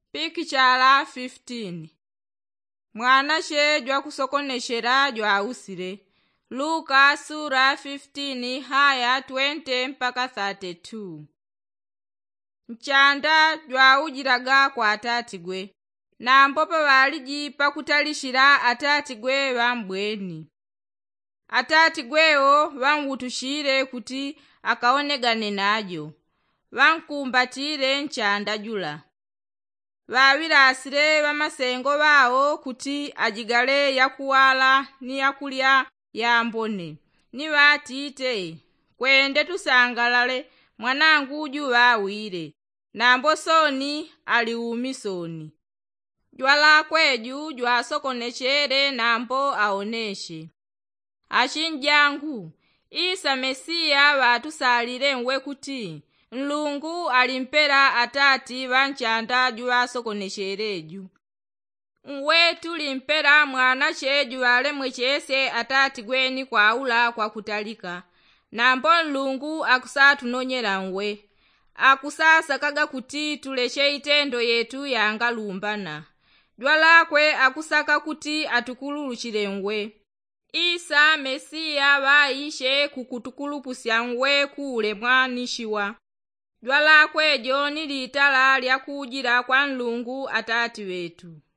Pikichala 15 Mwana shejwa kusokoneshera jwausire. Luka sura 15 haya 20 mpaka 32. Mchanda jwaujiraga kwa atatigwe, na mpope waliji pakutalishira atatigwe wambweni. Atatigwewo wamwutushire kuti akaonegane najo, wankumbatire nchanda jula. Wawilasire wamasengo wawo kuti ajigale yakuwala ni yakulya yambone. Ni watite, kwende tusangalale mwanangu uju wawire, na mbosoni aliumisoni. Jwala kweju jwasokonechere nambo aoneshe. Achinjangu, Isa Mesiya watusalire nwe kuti Mlungu alimpera atati wanchanda jwasokoneshereju. Nwe tulimpera mwana cheju walemwe chese atati gweni kwaula kwa kutalika. Nambo Mlungu akusatunonyera nwe. Akusasakaga kuti tuleshe itendo yetu yangalumbana. Jwalakwe akusaka kuti atukululuchire nwe. Isa Mesiya waishe kukutukulupusya nwe kule mwanishiwa. Jwalakwe joni litala lya kujira kwa Mlungu atati wetu.